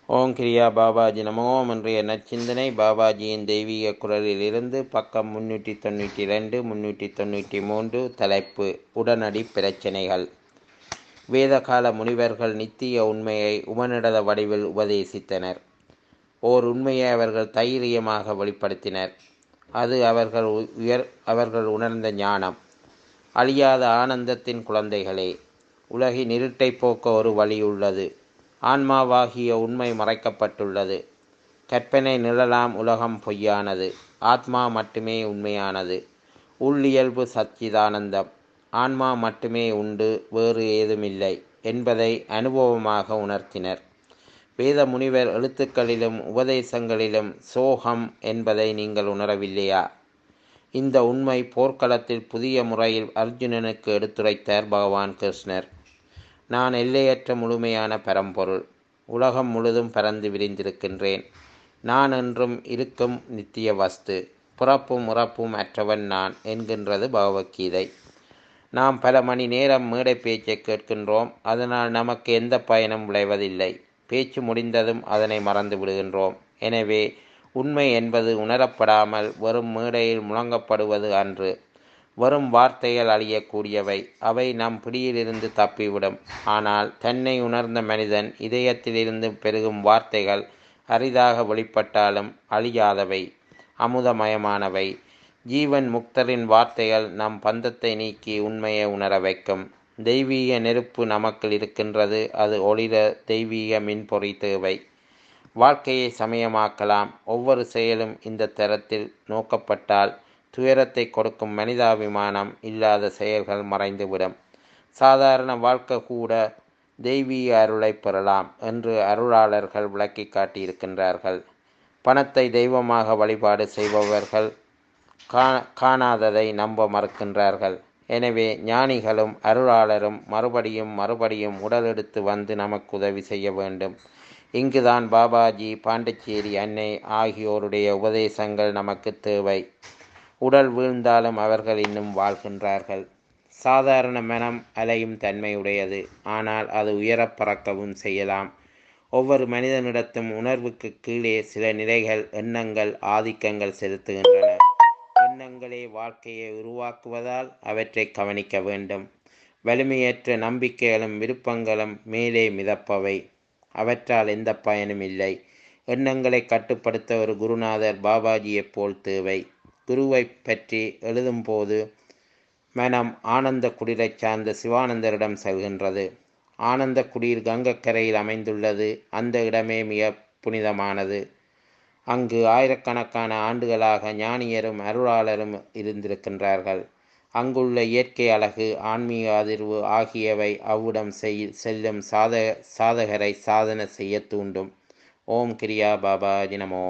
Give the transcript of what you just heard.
ஓம் கிரியா பாபாஜி நமோ. இன்றைய நற்சிந்தனை பாபாஜியின் தெய்வீக குரலிலிருந்து பக்கம் 392 393. தலைப்பு உடனடி பிரச்சனைகள். வேதகால முனிவர்கள் நித்திய உண்மையை உபநிடத வடிவில் உபதேசித்தனர். ஓர் உண்மையை அவர்கள் தைரியமாக வெளிப்படுத்தினர். அது அவர்கள் உணர்ந்த ஞானம். அழியாத ஆனந்தத்தின் குழந்தைகளே, உலகின் இருட்டை போக்க ஒரு வழி உள்ளது. ஆன்மாவாகிய உண்மை மறைக்கப்பட்டுள்ளது. கற்பனை நிழலாம் உலகம் பொய்யானது. ஆத்மா மட்டுமே உண்மையானது. உள்ளியல்பு சச்சிதானந்தம். ஆன்மா மட்டுமே உண்டு, வேறு ஏதுமில்லை என்பதை அனுபவமாக உணர்த்தினர். வேத முனிவர் எழுத்துக்களிலும் உபதேசங்களிலும் சோகம் என்பதை நீங்கள் உணரவில்லையா? இந்த உண்மை போர்க்களத்தில் புதிய முறையில் அர்ஜுனனுக்கு எடுத்துரைத்தார் பகவான் கிருஷ்ணர். நான் எல்லையற்ற முழுமையான பரம்பொருள். உலகம் முழுதும் பறந்து விரிந்திருக்கின்றேன். நான் என்றும் இருக்கும் நித்திய வஸ்து. பிறப்பும் இறப்பும் அற்றவன் நான் என்கின்றது பகவத்கீதை. நாம் பல மணி நேரம் மேடை பேச்சை கேட்கின்றோம். அதனால் நமக்கு எந்த பயனும் விளைவதில்லை. பேச்சு முடிந்ததும் அதனை மறந்து விடுகின்றோம். எனவே உண்மை என்பது உணரப்படாமல் வெறும் மேடையில் முழங்கப்படுவது அன்று. வெறும் வார்த்தைகள் அழியக்கூடியவை. அவை நம் பிடியிலிருந்து தப்பிவிடும். ஆனால் தன்னை உணர்ந்த மனிதன் இதயத்திலிருந்து பெருகும் வார்த்தைகள் அரிதாக வெளிப்பட்டாலும் அழியாதவை, அமுதமயமானவை. ஜீவன் முக்தரின் வார்த்தைகள் நம் பந்தத்தை நீக்கி உண்மையை உணர வைக்கும். தெய்வீக நெருப்பு நமக்குள் இருக்கின்றது. அது ஒளிர தெய்வீக மின்பொறி தேவை. வாழ்க்கையை சமயமாக்கலாம். ஒவ்வொரு செயலும் இந்த தரத்தில் நோக்கப்பட்டால் துயரத்தை கொடுக்கும் மனிதாபிமானம் இல்லாத செயல்கள் மறைந்துவிடும். சாதாரண வாழ்க்கை கூட தெய்வீக அருளை பெறலாம் என்று அருளாளர்கள் விளக்கி காட்டியிருக்கின்றார்கள். பணத்தை தெய்வமாக வழிபாடு செய்பவர்கள் காணாததை நம்ப மறுக்கின்றார்கள். எனவே ஞானிகளும் அருளாளரும் மறுபடியும் உடல் எடுத்து வந்து நமக்கு உதவி செய்ய வேண்டும். இங்குதான் பாபாஜி, பாண்டிச்சேரி அன்னை ஆகியோருடைய உபதேசங்கள் நமக்கு தேவை. உடல் வீழ்ந்தாலும் அவர்கள் இன்னும் வாழ்கின்றார்கள். சாதாரண மனம் அலையும் தன்மையுடையது. ஆனால் அது உயரப் பறக்கவும் செய்யலாம். ஒவ்வொரு மனிதனிடத்தும் உணர்வுக்கு கீழே சில நிலைகள், எண்ணங்கள், ஆதிக்கங்கள் செலுத்துகின்றன. எண்ணங்களே வாழ்க்கையை உருவாக்குவதால் அவற்றை கவனிக்க வேண்டும். வலிமையற்ற நம்பிக்கைகளும் விருப்பங்களும் மேலே மிதப்பவை. அவற்றால் எந்த பயனும் இல்லை. எண்ணங்களை கட்டுப்படுத்த ஒரு குருநாதர் பாபாஜியைப் போல் தேவை. குருவை பற்றி எழுதும்போது மனம் ஆனந்த குடிரை சார்ந்த சிவானந்தரிடம் செல்கின்றது. ஆனந்த குடிர் கங்கக்கரையில் அமைந்துள்ளது. அந்த இடமே மிக புனிதமானது. அங்கு ஆயிரக்கணக்கான ஆண்டுகளாக ஞானியரும் அருளாளரும் இருந்திருக்கின்றார்கள். அங்குள்ள இயற்கை அழகு, ஆன்மீக அதிர்வு ஆகியவை அவ்விடம் செல்லும் சாதகரை சாதனை செய்ய தூண்டும். ஓம் கிரியா பாபாஜி நமோ.